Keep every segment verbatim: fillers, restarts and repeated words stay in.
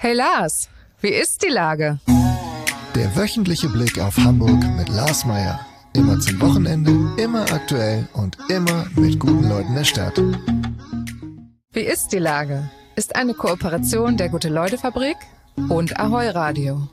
Hey Lars, wie ist die Lage? Der wöchentliche Blick auf Hamburg mit Lars Meier. Immer zum Wochenende, immer aktuell und immer mit guten Leuten der Stadt. Wie ist die Lage? Ist eine Kooperation der Gute-Leute-Fabrik und Ahoi Radio.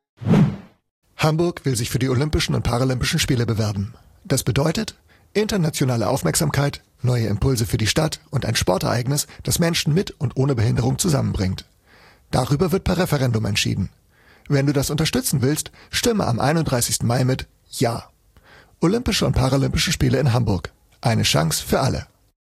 Hamburg will sich für die Olympischen und Paralympischen Spiele bewerben. Das bedeutet internationale Aufmerksamkeit, neue Impulse für die Stadt und ein Sportereignis, das Menschen mit und ohne Behinderung zusammenbringt. Darüber wird per Referendum entschieden. Wenn du das unterstützen willst, stimme am einunddreißigsten Mai mit Ja. Olympische und Paralympische Spiele in Hamburg. Eine Chance für alle.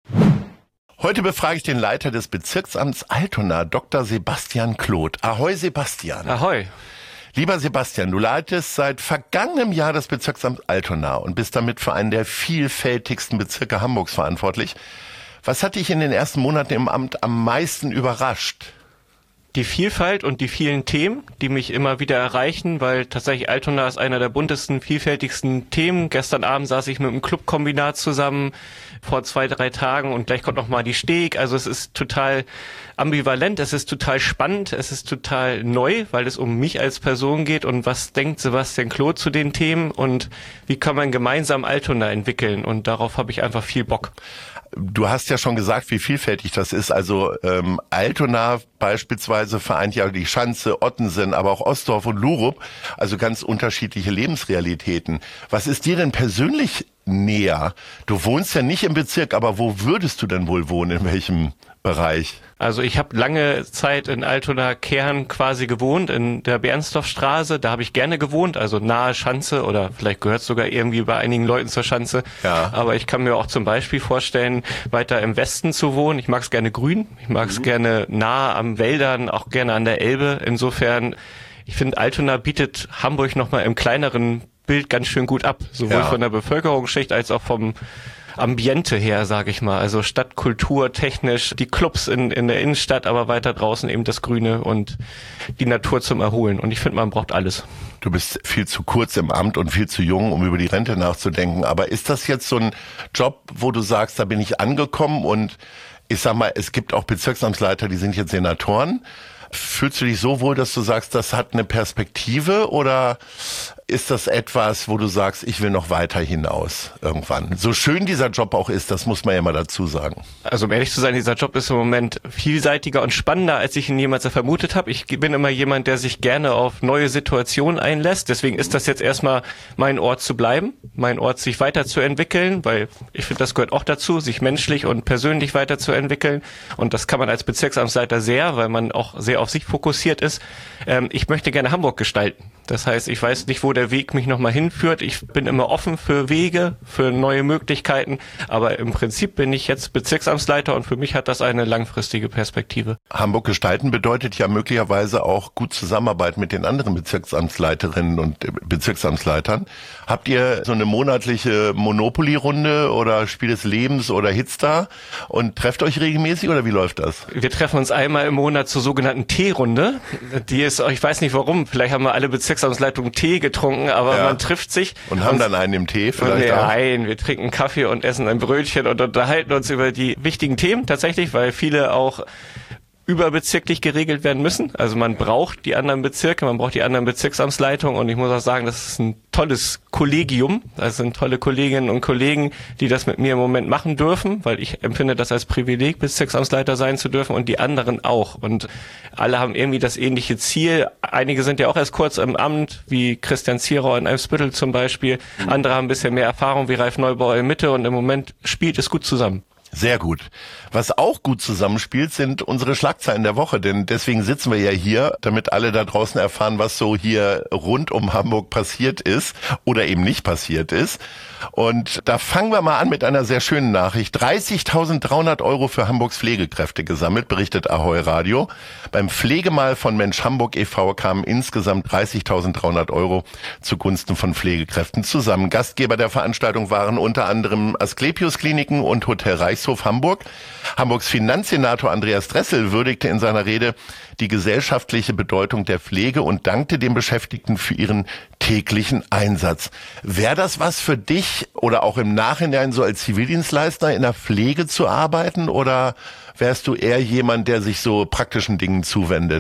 Heute befrage ich den Leiter des Bezirksamts Altona, Doktor Sebastian Kloth. Ahoi, Sebastian. Ahoi. Lieber Sebastian, du leitest seit vergangenem Jahr das Bezirksamt Altona und bist damit für einen der vielfältigsten Bezirke Hamburgs verantwortlich. Was hat dich in den ersten Monaten im Amt am meisten überrascht? Die Vielfalt und die vielen Themen, die mich immer wieder erreichen, weil tatsächlich Altona ist einer der buntesten, vielfältigsten Themen. Gestern Abend saß ich mit einem Clubkombinat zusammen, vor zwei, drei Tagen, und gleich kommt noch mal die Steg. Also es ist total ambivalent, es ist total spannend, es ist total neu, weil es um mich als Person geht und was denkt Sebastian Kloth zu den Themen und wie kann man gemeinsam Altona entwickeln, und darauf habe ich einfach viel Bock. Du hast ja schon gesagt, wie vielfältig das ist. Also ähm, Altona beispielsweise vereint ja die Schanze, Ottensen, aber auch Ostdorf und Lurup, also ganz unterschiedliche Lebensrealitäten. Was ist dir denn persönlich näher? Du wohnst ja nicht im Bezirk, aber wo würdest du denn wohl wohnen, in welchem Bereich? Also ich habe lange Zeit in Altona Kern quasi gewohnt, in der Bernsdorfstraße. Da habe ich gerne gewohnt, also nahe Schanze, oder vielleicht gehört es sogar irgendwie bei einigen Leuten zur Schanze. Ja. Aber ich kann mir auch zum Beispiel vorstellen, weiter im Westen zu wohnen. Ich mag es gerne grün, ich mag es mhm. gerne nah am Wäldern, auch gerne an der Elbe. Insofern, ich finde, Altona bietet Hamburg nochmal im kleineren Bild ganz schön gut ab, sowohl ja. von der Bevölkerungsschicht als auch vom Ambiente her, sage ich mal. Also Stadtkultur, technisch, die Clubs in, in der Innenstadt, aber weiter draußen eben das Grüne und die Natur zum Erholen. Und ich finde, man braucht alles. Du bist viel zu kurz im Amt und viel zu jung, um über die Rente nachzudenken. Aber ist das jetzt so ein Job, wo du sagst, da bin ich angekommen, und ich sag mal, es gibt auch Bezirksamtsleiter, die sind jetzt Senatoren. Fühlst du dich so wohl, dass du sagst, das hat eine Perspektive, oder ist das etwas, wo du sagst, ich will noch weiter hinaus irgendwann? So schön dieser Job auch ist, das muss man ja mal dazu sagen. Also um ehrlich zu sein, dieser Job ist im Moment vielseitiger und spannender, als ich ihn jemals vermutet habe. Ich bin immer jemand, der sich gerne auf neue Situationen einlässt. Deswegen ist das jetzt erstmal mein Ort zu bleiben, mein Ort sich weiterzuentwickeln, weil ich finde, das gehört auch dazu, sich menschlich und persönlich weiterzuentwickeln. Und das kann man als Bezirksamtsleiter sehr, weil man auch sehr auf sich fokussiert ist. Ähm, ich möchte gerne Hamburg gestalten. Das heißt, ich weiß nicht, wo der Weg mich nochmal hinführt. Ich bin immer offen für Wege, für neue Möglichkeiten. Aber im Prinzip bin ich jetzt Bezirksamtsleiter, und für mich hat das eine langfristige Perspektive. Hamburg gestalten bedeutet ja möglicherweise auch gut Zusammenarbeit mit den anderen Bezirksamtsleiterinnen und Bezirksamtsleitern. Habt ihr so eine monatliche Monopoly-Runde oder Spiel des Lebens oder Hitstar und trefft euch regelmäßig, oder wie läuft das? Wir treffen uns einmal im Monat zur sogenannten Teerunde. Die ist, ich weiß nicht warum, vielleicht haben wir alle Bezirksamtsleitungen Tee getrunken, aber ja. man trifft sich. Und haben und, dann einen im Tee vielleicht auch? Nein, wir trinken Kaffee und essen ein Brötchen und unterhalten uns über die wichtigen Themen tatsächlich, weil viele auch überbezirklich geregelt werden müssen. Also man braucht die anderen Bezirke, man braucht die anderen Bezirksamtsleitungen, und ich muss auch sagen, das ist ein tolles Kollegium. Das sind tolle Kolleginnen und Kollegen, die das mit mir im Moment machen dürfen, weil ich empfinde das als Privileg, Bezirksamtsleiter sein zu dürfen, und die anderen auch. Und alle haben irgendwie das ähnliche Ziel. Einige sind ja auch erst kurz im Amt, wie Christian Zierau in Eimsbüttel zum Beispiel. Mhm. Andere haben ein bisschen mehr Erfahrung, wie Ralf Neubauer in Mitte, und im Moment spielt es gut zusammen. Sehr gut. Was auch gut zusammenspielt, sind unsere Schlagzeilen der Woche, denn deswegen sitzen wir ja hier, damit alle da draußen erfahren, was so hier rund um Hamburg passiert ist oder eben nicht passiert ist. Und da fangen wir mal an mit einer sehr schönen Nachricht. dreißigtausenddreihundert Euro für Hamburgs Pflegekräfte gesammelt, berichtet Ahoi Radio. Beim Pflegemal von Mensch Hamburg e V kamen insgesamt dreißigtausenddreihundert Euro zugunsten von Pflegekräften zusammen. Gastgeber der Veranstaltung waren unter anderem Asklepios Kliniken und Hotel Reichshof Hamburg. Hamburgs Finanzsenator Andreas Dressel würdigte in seiner Rede die gesellschaftliche Bedeutung der Pflege und dankte den Beschäftigten für ihren täglichen Einsatz. Wäre das was für dich oder auch im Nachhinein so als Zivildienstleister in der Pflege zu arbeiten, oder wärst du eher jemand, der sich so praktischen Dingen zuwendet?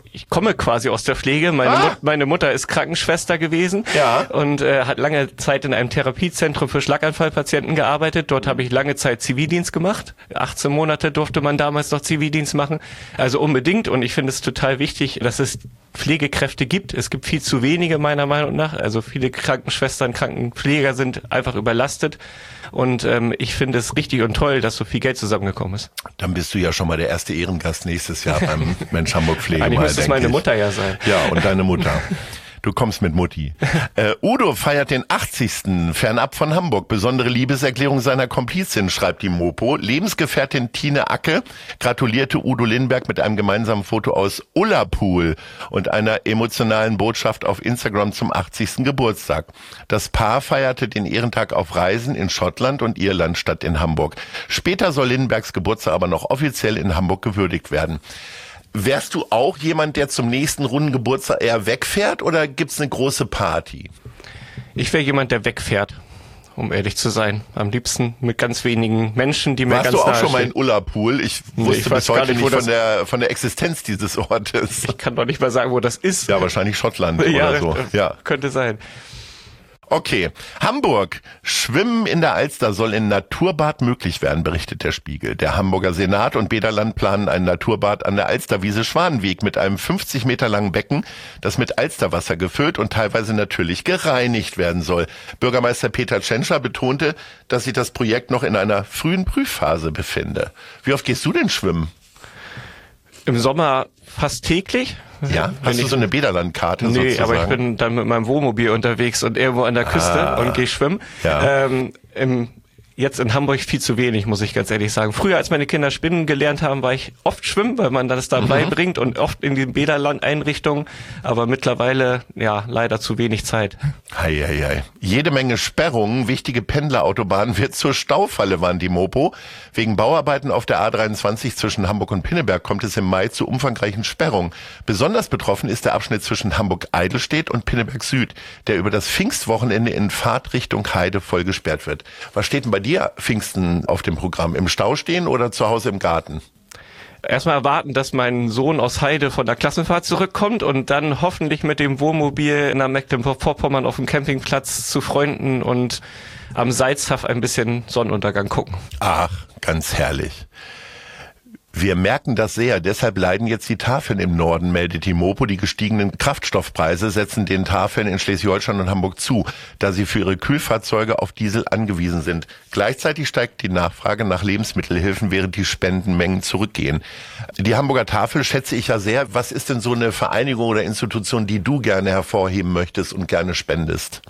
ich komme quasi aus der Pflege. Meine, ah. Mut, meine Mutter ist Krankenschwester gewesen ja. und äh, hat lange Zeit in einem Therapiezentrum für Schlaganfallpatienten gearbeitet. Dort habe ich lange Zeit Zivildienst gemacht. achtzehn Monate durfte man damals noch Zivildienst machen. Also unbedingt. Und ich finde es total wichtig, dass es Pflegekräfte gibt. Es gibt viel zu wenige meiner Meinung nach. Also viele Krankenschwestern, Krankenpfleger sind einfach überlastet. Und ähm, ich finde es richtig und toll, dass so viel Geld zusammengekommen ist. Dann bist du ja schon mal der erste Ehrengast nächstes Jahr beim Mensch Hamburg Pflege. Eigentlich mal, müsste es meine ich. Mutter ja sein. Ja, und deine Mutter. Du kommst mit Mutti. Äh, Udo feiert den achtzigsten fernab von Hamburg. Besondere Liebeserklärung seiner Komplizin, schreibt die Mopo. Lebensgefährtin Tine Acke gratulierte Udo Lindenberg mit einem gemeinsamen Foto aus Ullapool und einer emotionalen Botschaft auf Instagram zum achtzigsten Geburtstag. Das Paar feierte den Ehrentag auf Reisen in Schottland und Irland statt in Hamburg. Später soll Lindenbergs Geburtstag aber noch offiziell in Hamburg gewürdigt werden. Wärst du auch jemand, der zum nächsten runden Geburtstag eher wegfährt oder gibt's eine große Party? Ich wäre jemand, der wegfährt, um ehrlich zu sein. Am liebsten mit ganz wenigen Menschen, die mir Warst ganz nahe nahe Warst du auch schon stehen. mal in Ullapool? Ich wusste nee, ich bis heute nicht, nicht von der, von der Existenz dieses Ortes. Ich kann doch nicht mal sagen, wo das ist. Ja, wahrscheinlich Schottland ja, oder so. Ja, könnte sein. Okay, Hamburg. Schwimmen in der Alster soll in Naturbad möglich werden, berichtet der Spiegel. Der Hamburger Senat und Bäderland planen ein Naturbad an der Alsterwiese Schwanenweg mit einem fünfzig Meter langen Becken, das mit Alsterwasser gefüllt und teilweise natürlich gereinigt werden soll. Bürgermeister Peter Tschentscher betonte, dass sich das Projekt noch in einer frühen Prüfphase befinde. Wie oft gehst du denn schwimmen? Im Sommer fast täglich. Ja, hast du so eine Bäderlandkarte nee, sozusagen? Aber ich bin dann mit meinem Wohnmobil unterwegs und irgendwo an der Küste ah, und gehe schwimmen. Ja. Ähm, im, jetzt in Hamburg viel zu wenig, muss ich ganz ehrlich sagen. Früher, als meine Kinder Spinnen gelernt haben, war ich oft schwimmen, weil man das da mhm. beibringt und oft in den Bäderland-Einrichtungen. Aber mittlerweile, ja, leider zu wenig Zeit. Hei, hei, hei. Jede Menge Sperrungen, wichtige Pendlerautobahnen wird zur Staufalle, warnt die Mopo. Wegen Bauarbeiten auf der A dreiundzwanzig zwischen Hamburg und Pinneberg kommt es im Mai zu umfangreichen Sperrungen. Besonders betroffen ist der Abschnitt zwischen Hamburg-Eidelstedt und Pinneberg Süd, der über das Pfingstwochenende in Fahrtrichtung Heide voll gesperrt wird. Was steht denn bei dir Pfingsten auf dem Programm? Im Stau stehen oder zu Hause im Garten? Erstmal erwarten, dass mein Sohn aus Heide von der Klassenfahrt zurückkommt und dann hoffentlich mit dem Wohnmobil in der Mecklenburg-Vorpommern auf dem Campingplatz zu Freunden und am Salzhaff ein bisschen Sonnenuntergang gucken. Ach, ganz herrlich. Wir merken das sehr, deshalb leiden jetzt die Tafeln im Norden, meldet die Mopo. Die gestiegenen Kraftstoffpreise setzen den Tafeln in Schleswig-Holstein und Hamburg zu, da sie für ihre Kühlfahrzeuge auf Diesel angewiesen sind. Gleichzeitig steigt die Nachfrage nach Lebensmittelhilfen, während die Spendenmengen zurückgehen. Die Hamburger Tafel schätze ich ja sehr. Was ist denn so eine Vereinigung oder Institution, die du gerne hervorheben möchtest und gerne spendest?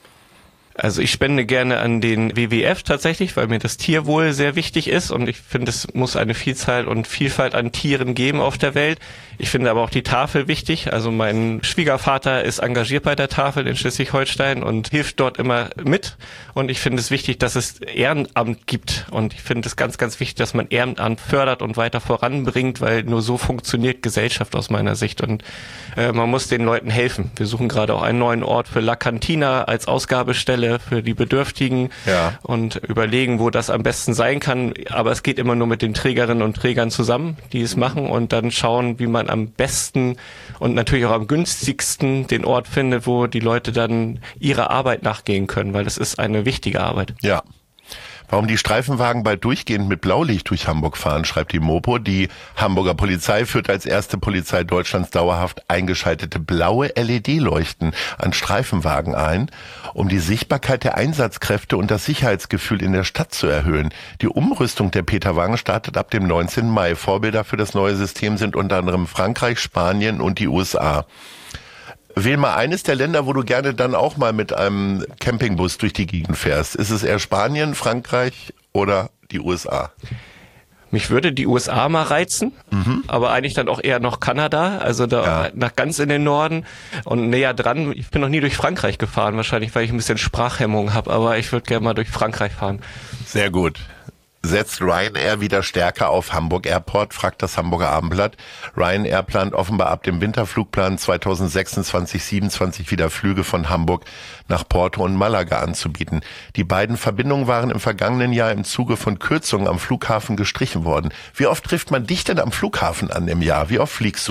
Also ich spende gerne an den W W F tatsächlich, weil mir das Tierwohl sehr wichtig ist und ich finde, es muss eine Vielzahl und Vielfalt an Tieren geben auf der Welt. Ich finde aber auch die Tafel wichtig. Also mein Schwiegervater ist engagiert bei der Tafel in Schleswig-Holstein und hilft dort immer mit. Und ich finde es wichtig, dass es Ehrenamt gibt. Und ich finde es ganz, ganz wichtig, dass man Ehrenamt fördert und weiter voranbringt, weil nur so funktioniert Gesellschaft aus meiner Sicht. Und äh, man muss den Leuten helfen. Wir suchen gerade auch einen neuen Ort für La Cantina als Ausgabestelle für die Bedürftigen ja. und überlegen, wo das am besten sein kann. Aber es geht immer nur mit den Trägerinnen und Trägern zusammen, die es machen und dann schauen, wie man am besten und natürlich auch am günstigsten den Ort findet, wo die Leute dann ihrer Arbeit nachgehen können, weil das ist eine wichtige Arbeit. Ja. Warum die Streifenwagen bald durchgehend mit Blaulicht durch Hamburg fahren, schreibt die Mopo. Die Hamburger Polizei führt als erste Polizei Deutschlands dauerhaft eingeschaltete blaue L E D-Leuchten an Streifenwagen ein, um die Sichtbarkeit der Einsatzkräfte und das Sicherheitsgefühl in der Stadt zu erhöhen. Die Umrüstung der Peterwagen startet ab dem neunzehnten Mai. Vorbilder für das neue System sind unter anderem Frankreich, Spanien und die U S A. Wähl mal eines der Länder, wo du gerne dann auch mal mit einem Campingbus durch die Gegend fährst. Ist es eher Spanien, Frankreich oder die U S A? Mich würde die U S A mal reizen, mhm. aber eigentlich dann auch eher noch Kanada, also da ja. nach ganz in den Norden und näher dran. Ich bin noch nie durch Frankreich gefahren, wahrscheinlich, weil ich ein bisschen Sprachhemmung habe, aber ich würde gerne mal durch Frankreich fahren. Sehr gut. Setzt Ryanair wieder stärker auf Hamburg Airport, fragt das Hamburger Abendblatt. Ryanair plant offenbar ab dem Winterflugplan zweitausendsechsundzwanzig siebenundzwanzig wieder Flüge von Hamburg nach Porto und Malaga anzubieten. Die beiden Verbindungen waren im vergangenen Jahr im Zuge von Kürzungen am Flughafen gestrichen worden. Wie oft trifft man dich denn am Flughafen an im Jahr? Wie oft fliegst du?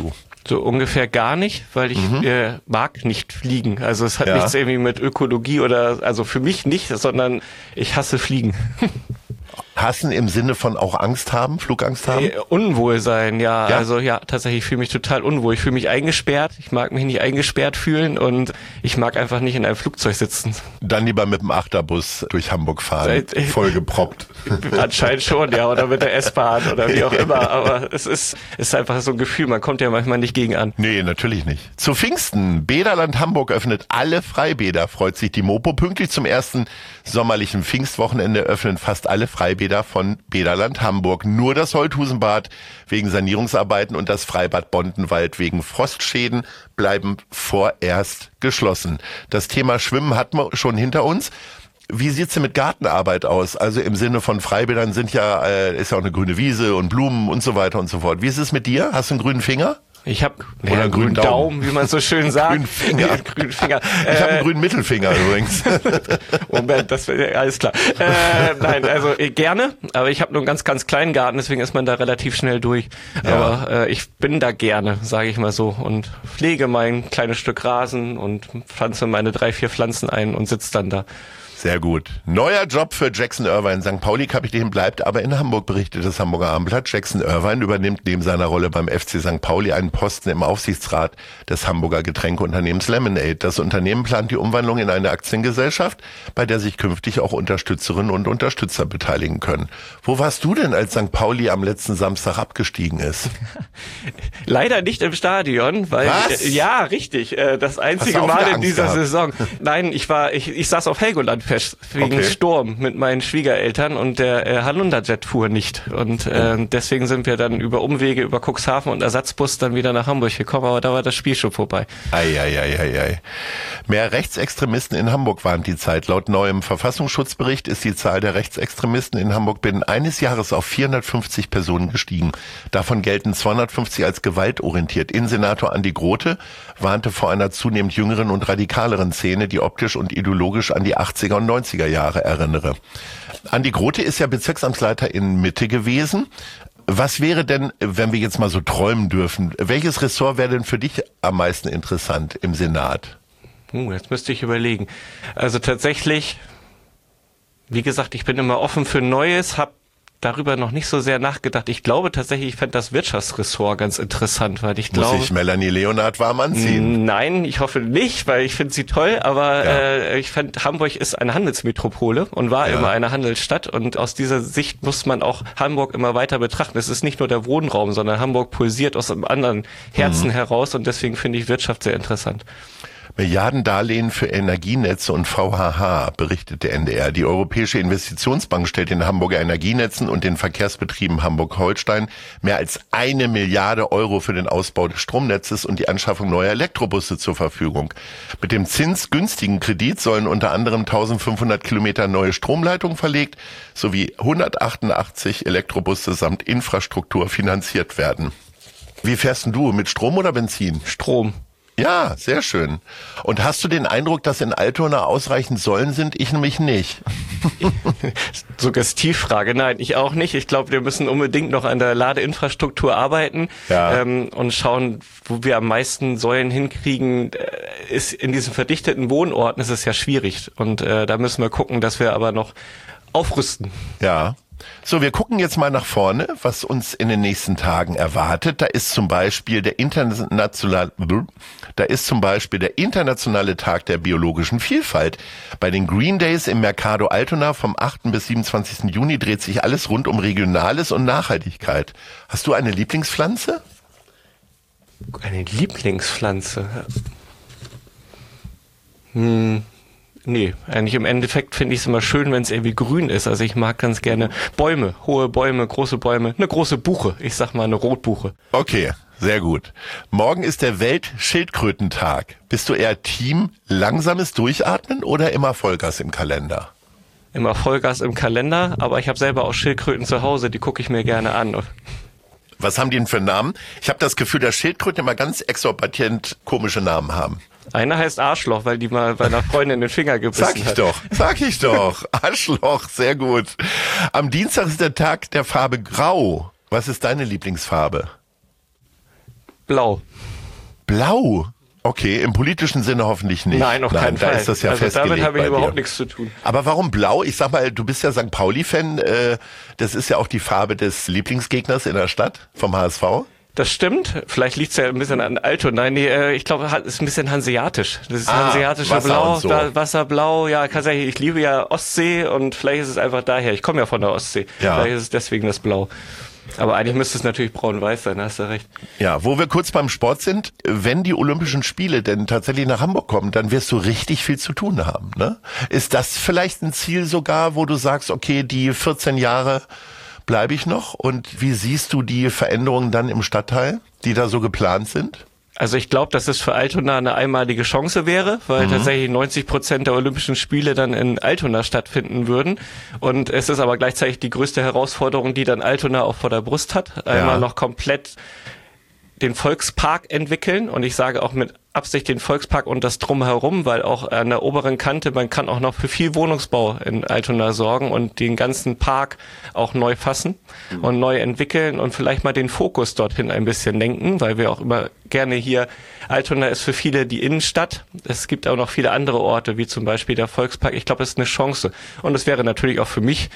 So ungefähr gar nicht, weil ich mhm. äh, mag nicht fliegen. Also es hat ja. nichts irgendwie mit Ökologie oder, also für mich nicht, sondern ich hasse Fliegen. Hassen im Sinne von auch Angst haben, Flugangst haben? Äh, Unwohlsein, ja. ja. Also ja, tatsächlich, ich fühle mich total unwohl. Ich fühle mich eingesperrt. Ich mag mich nicht eingesperrt fühlen und ich mag einfach nicht in einem Flugzeug sitzen. Dann lieber mit dem Achterbus durch Hamburg fahren, äh, vollgeproppt. Anscheinend schon, ja, oder mit der S-Bahn oder wie auch immer. Aber es ist, ist einfach so ein Gefühl, man kommt ja manchmal nicht gegen an. Nee, natürlich nicht. Zu Pfingsten, Bäderland Hamburg öffnet alle Freibäder, freut sich die Mopo. Pünktlich zum ersten sommerlichen Pfingstwochenende öffnen fast alle Freibäder von Bäderland Hamburg. Nur das Holthusenbad wegen Sanierungsarbeiten und das Freibad Bondenwald wegen Frostschäden bleiben vorerst geschlossen. Das Thema Schwimmen hatten wir schon hinter uns. Wie sieht's denn mit Gartenarbeit aus? Also im Sinne von Freibädern sind ja, äh, ist ja auch eine grüne Wiese und Blumen und so weiter und so fort. Wie ist es mit dir? Hast du einen grünen Finger? Ich habe ja, einen grünen Daumen. Daumen, wie man so schön sagt. grünen Finger. grünen Finger. Ich habe einen grünen Mittelfinger übrigens. Moment, das wäre alles klar. Äh, nein, also äh, gerne, aber ich habe nur einen ganz, ganz kleinen Garten, deswegen ist man da relativ schnell durch. Ja. Aber äh, ich bin da gerne, sage ich mal so, und pflege mein kleines Stück Rasen und pflanze meine drei, vier Pflanzen ein und sitze dann da. Sehr gut. Neuer Job für Jackson Irvine. Sankt Pauli-Kapitän bleibt aber in Hamburg, berichtet das Hamburger Abendblatt. Jackson Irvine übernimmt neben seiner Rolle beim F C Sankt Pauli einen Posten im Aufsichtsrat des Hamburger Getränkeunternehmens Lemonade. Das Unternehmen plant die Umwandlung in eine Aktiengesellschaft, bei der sich künftig auch Unterstützerinnen und Unterstützer beteiligen können. Wo warst du denn, als Sankt Pauli am letzten Samstag abgestiegen ist? Leider nicht im Stadion, weil Was? Äh, ja, richtig, äh, das einzige Mal in dieser gehabt? Saison. Nein, ich war ich, ich saß auf Helgoland fest wegen okay. Sturm mit meinen Schwiegereltern und der äh, Halunderjet fuhr nicht und äh, oh. deswegen sind wir dann über Umwege über Cuxhaven und Ersatzbus dann wieder nach Hamburg gekommen, aber da war das Spiel schon vorbei. Eieieiei. Mehr Rechtsextremisten in Hamburg warnt die Zeit. Laut neuem Verfassungsschutzbericht ist die Zahl der Rechtsextremisten in Hamburg binnen eines Jahres auf vierhundertfünfzig Personen gestiegen. Davon gelten zweihundertfünfzig als gewaltorientiert. Innensenator Andi Grote warnte vor einer zunehmend jüngeren und radikaleren Szene, die optisch und ideologisch an die achtziger und neunziger Jahre erinnere. Andi Grote ist ja Bezirksamtsleiter in Mitte gewesen. Was wäre denn, wenn wir jetzt mal so träumen dürfen, welches Ressort wäre denn für dich am meisten interessant im Senat? Uh, jetzt müsste ich überlegen. Also tatsächlich, wie gesagt, ich bin immer offen für Neues, habe darüber noch nicht so sehr nachgedacht. Ich glaube tatsächlich, ich fände das Wirtschaftsressort ganz interessant, weil ich glaube... Muss ich Melanie Leonard warm anziehen? Nein, ich hoffe nicht, weil ich finde sie toll, aber ja. äh, ich finde, Hamburg ist eine Handelsmetropole und war ja. immer eine Handelsstadt und aus dieser Sicht muss man auch Hamburg immer weiter betrachten. Es ist nicht nur der Wohnraum, sondern Hamburg pulsiert aus einem anderen Herzen mhm. heraus und deswegen finde ich Wirtschaft sehr interessant. Milliardendarlehen für Energienetze und V H H, berichtet der N D R. Die Europäische Investitionsbank stellt den Hamburger Energienetzen und den Verkehrsbetrieben Hamburg-Holstein mehr als eine Milliarde Euro für den Ausbau des Stromnetzes und die Anschaffung neuer Elektrobusse zur Verfügung. Mit dem zinsgünstigen Kredit sollen unter anderem eintausendfünfhundert Kilometer neue Stromleitungen verlegt sowie hundertachtundachtzig Elektrobusse samt Infrastruktur finanziert werden. Wie fährst denn du, mit Strom oder Benzin? Strom. Ja, sehr schön. Und hast du den Eindruck, dass in Altona ausreichend Säulen sind? Ich nämlich nicht. Suggestivfrage. Nein, ich auch nicht. Ich glaube, wir müssen unbedingt noch an der Ladeinfrastruktur arbeiten ja. ähm, und schauen, wo wir am meisten Säulen hinkriegen. Ist in diesen verdichteten Wohnorten ist es ja schwierig. Und äh, da müssen wir gucken, dass wir aber noch aufrüsten. Ja. So, wir gucken jetzt mal nach vorne, was uns in den nächsten Tagen erwartet. Da ist zum Beispiel der internationale, da ist zum Beispiel der internationale Tag der biologischen Vielfalt. Bei den Green Days im Mercado Altona vom achten bis siebenundzwanzigsten Juni dreht sich alles rund um Regionales und Nachhaltigkeit. Hast du eine Lieblingspflanze? Eine Lieblingspflanze? Hm. Nee, eigentlich im Endeffekt finde ich es immer schön, wenn es irgendwie grün ist. Also ich mag ganz gerne Bäume, hohe Bäume, große Bäume, eine große Buche. Ich sag mal eine Rotbuche. Okay, sehr gut. Morgen ist der Weltschildkrötentag. Bist du eher Team langsames Durchatmen oder immer Vollgas im Kalender? Immer Vollgas im Kalender, aber ich habe selber auch Schildkröten zu Hause, die gucke ich mir gerne an. Was haben die denn für Namen? Ich habe das Gefühl, dass Schildkröten immer ganz exorbitant komische Namen haben. Einer heißt Arschloch, weil die mal bei einer Freundin den Finger gebissen hat. Sag ich hat. doch, sag ich doch. Arschloch, sehr gut. Am Dienstag ist der Tag der Farbe Grau. Was ist deine Lieblingsfarbe? Blau. Blau. Okay, im politischen Sinne hoffentlich nicht. Nein, auf keinen Nein, Fall. Da ist das ja also festgelegt damit habe ich bei überhaupt dir. nichts zu tun. Aber warum blau? Ich sag mal, du bist ja Sankt Pauli-Fan. Äh, das ist ja auch die Farbe des Lieblingsgegners in der Stadt vom H S V. Das stimmt. Vielleicht liegt es ja ein bisschen an Altona. Nee, äh, ich glaube, es ist ein bisschen hanseatisch. Das ist Ah, hanseatische Wasser Blau, und so. da, Wasserblau. Ja, tatsächlich. Ich liebe ja Ostsee und vielleicht ist es einfach daher. Ich komme ja von der Ostsee. Ja. Vielleicht ist es deswegen das Blau. Aber eigentlich müsste es natürlich braun-weiß sein, da hast du recht. Ja, wo wir kurz beim Sport sind, wenn die Olympischen Spiele denn tatsächlich nach Hamburg kommen, dann wirst du richtig viel zu tun haben, ne? Ist das vielleicht ein Ziel sogar, wo du sagst, okay, die vierzehn Jahre bleibe ich noch? Und wie siehst du die Veränderungen dann im Stadtteil, die da so geplant sind? Also ich glaube, dass es für Altona eine einmalige Chance wäre, weil mhm. tatsächlich neunzig Prozent der Olympischen Spiele dann in Altona stattfinden würden. Und es ist aber gleichzeitig die größte Herausforderung, die dann Altona auch vor der Brust hat. Einmal ja. noch komplett den Volkspark entwickeln. Und ich sage auch mit Absicht den Volkspark und das Drumherum, weil auch an der oberen Kante, man kann auch noch für viel Wohnungsbau in Altona sorgen und den ganzen Park auch neu fassen mhm. und neu entwickeln und vielleicht mal den Fokus dorthin ein bisschen lenken, weil wir auch immer gerne hier, Altona ist für viele die Innenstadt. Es gibt auch noch viele andere Orte, wie zum Beispiel der Volkspark. Ich glaube, es ist eine Chance. Und es wäre natürlich auch für mich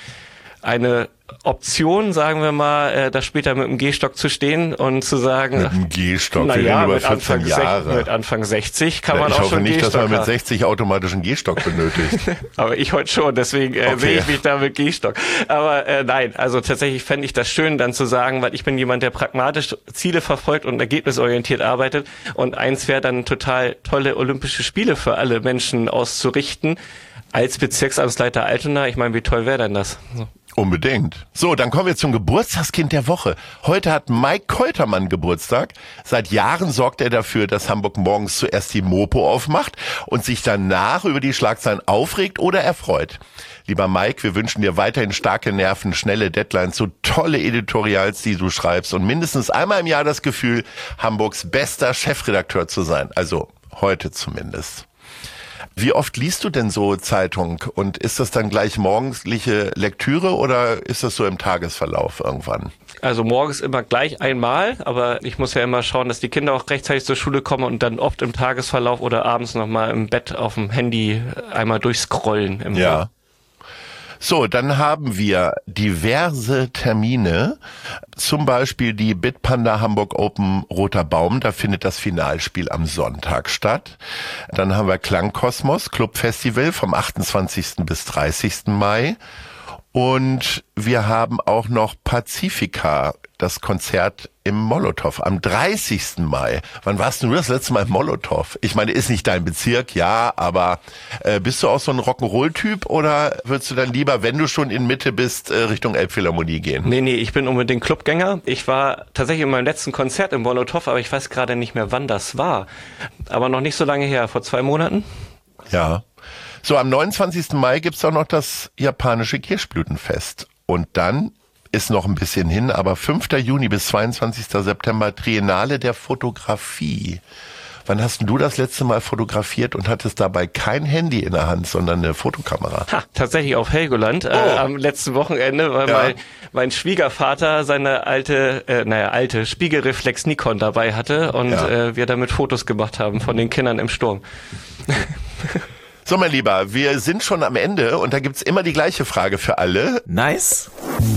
eine Option, sagen wir mal, äh, da später mit dem Gehstock zu stehen und zu sagen, mit dem Gehstock, na wir ja, reden über mit vierzehn Anfang Jahre. sechzig, mit Anfang sechzig kann ja, man auch schon schon nicht, dass Gehstock man mit haben. sechzig automatischen Gehstock benötigt. Aber ich heute schon, deswegen äh, Okay. sehe ich mich da mit Gehstock. Aber äh, nein, also tatsächlich fände ich das schön, dann zu sagen, weil ich bin jemand, der pragmatisch Ziele verfolgt und ergebnisorientiert arbeitet. Und eins wäre dann total tolle Olympische Spiele für alle Menschen auszurichten. Als Bezirksamtsleiter Altona, ich meine, wie toll wäre denn das? So. Unbedingt. So, dann kommen wir zum Geburtstagskind der Woche. Heute hat Mike Keutermann Geburtstag. Seit Jahren sorgt er dafür, dass Hamburg morgens zuerst die Mopo aufmacht und sich danach über die Schlagzeilen aufregt oder erfreut. Lieber Mike, wir wünschen dir weiterhin starke Nerven, schnelle Deadlines, so tolle Editorials, die du schreibst und mindestens einmal im Jahr das Gefühl, Hamburgs bester Chefredakteur zu sein. Also heute zumindest. Wie oft liest du denn so Zeitung und ist das dann gleich morgendliche Lektüre oder ist das so im Tagesverlauf irgendwann? Also morgens immer gleich einmal, aber ich muss ja immer schauen, dass die Kinder auch rechtzeitig zur Schule kommen und dann oft im Tagesverlauf oder abends nochmal im Bett auf dem Handy einmal durchscrollen. Im Ja. Raum. So, dann haben wir diverse Termine, zum Beispiel die Bitpanda Hamburg Open Roter Baum, da findet das Finalspiel am Sonntag statt. Dann haben wir Klangkosmos Club Festival vom achtundzwanzigsten bis dreißigsten Mai. Und wir haben auch noch Pazifika, das Konzert im Molotow am dreißigsten Mai. Wann warst du das letzte Mal im Molotow? Ich meine, ist nicht dein Bezirk, ja, aber äh, bist du auch so ein Rock'n'Roll-Typ oder würdest du dann lieber, wenn du schon in Mitte bist, äh, Richtung Elbphilharmonie gehen? Nee, nee, ich bin unbedingt Clubgänger. Ich war tatsächlich in meinem letzten Konzert im Molotow, aber ich weiß gerade nicht mehr, wann das war. Aber noch nicht so lange her, vor zwei Monaten. Ja. So, am neunundzwanzigsten Mai gibt's auch noch das japanische Kirschblütenfest. Und dann ist noch ein bisschen hin, aber fünfter Juni bis zweiundzwanzigsten September Triennale der Fotografie. Wann hast denn du das letzte Mal fotografiert und hattest dabei kein Handy in der Hand, sondern eine Fotokamera? Ha, tatsächlich auf Helgoland äh, Oh. am letzten Wochenende, weil Ja. mein, mein Schwiegervater seine alte, äh, naja, alte Spiegelreflex Nikon dabei hatte und Ja. äh, wir damit Fotos gemacht haben von den Kindern im Sturm. So, mein Lieber, wir sind schon am Ende und da gibt's immer die gleiche Frage für alle. Nice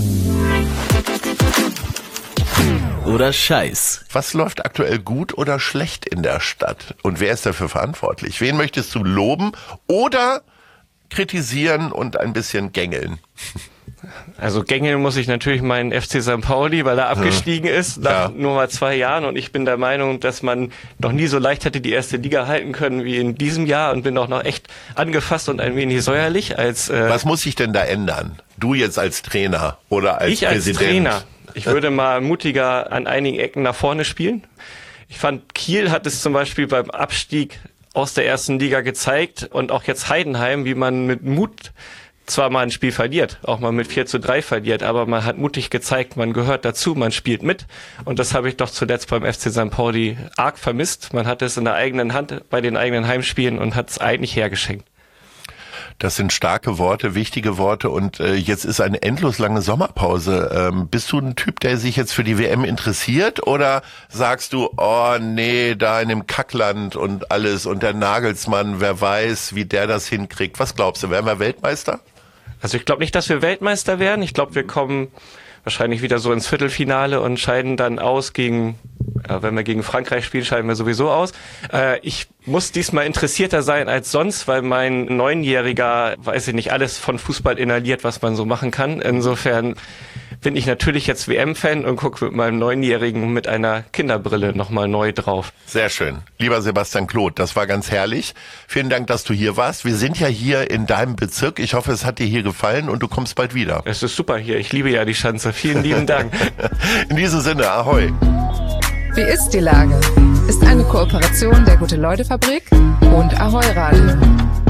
oder Scheiß? Was läuft aktuell gut oder schlecht in der Stadt? Und wer ist dafür verantwortlich? Wen möchtest du loben oder kritisieren und ein bisschen gängeln? Also gängeln muss ich natürlich meinen F C Sankt Pauli, weil er abgestiegen ist nach Ja. nur mal zwei Jahren und ich bin der Meinung, dass man noch nie so leicht hätte die erste Liga halten können wie in diesem Jahr und bin auch noch echt angefasst und ein wenig säuerlich als äh, Was muss sich denn da ändern? Du jetzt als Trainer oder als ich als Präsident? Trainer. Ich würde mal mutiger an einigen Ecken nach vorne spielen. Ich fand, Kiel hat es zum Beispiel beim Abstieg aus der ersten Liga gezeigt und auch jetzt Heidenheim, wie man mit Mut zwar mal ein Spiel verliert, auch mal mit vier zu drei verliert, aber man hat mutig gezeigt, man gehört dazu, man spielt mit. Und das habe ich doch zuletzt beim F C Sankt Pauli arg vermisst. Man hat es in der eigenen Hand bei den eigenen Heimspielen und hat es eigentlich hergeschenkt. Das sind starke Worte, wichtige Worte und äh, jetzt ist eine endlos lange Sommerpause. Ähm, bist du ein Typ, der sich jetzt für die W M interessiert oder sagst du, oh nee, da in dem Kackland und alles und der Nagelsmann, wer weiß, wie der das hinkriegt. Was glaubst du, werden wir Weltmeister? Also ich glaube nicht, dass wir Weltmeister werden. Ich glaube, wir kommen wahrscheinlich wieder so ins Viertelfinale und scheiden dann aus gegen, ja, wenn wir gegen Frankreich spielen, scheiden wir sowieso aus. Äh, ich muss diesmal interessierter sein als sonst, weil mein Neunjähriger, weiß ich nicht, alles von Fußball inhaliert, was man so machen kann. Insofern bin ich natürlich jetzt W M-Fan und gucke mit meinem Neunjährigen mit einer Kinderbrille nochmal neu drauf. Sehr schön. Lieber Sebastian Kloth, das war ganz herrlich. Vielen Dank, dass du hier warst. Wir sind ja hier in deinem Bezirk. Ich hoffe, es hat dir hier gefallen und du kommst bald wieder. Es ist super hier. Ich liebe ja die Schanze. Vielen lieben Dank. In diesem Sinne, ahoi. Wie ist die Lage? Ist eine Kooperation der Gute-Leute-Fabrik und Ahoi Radio.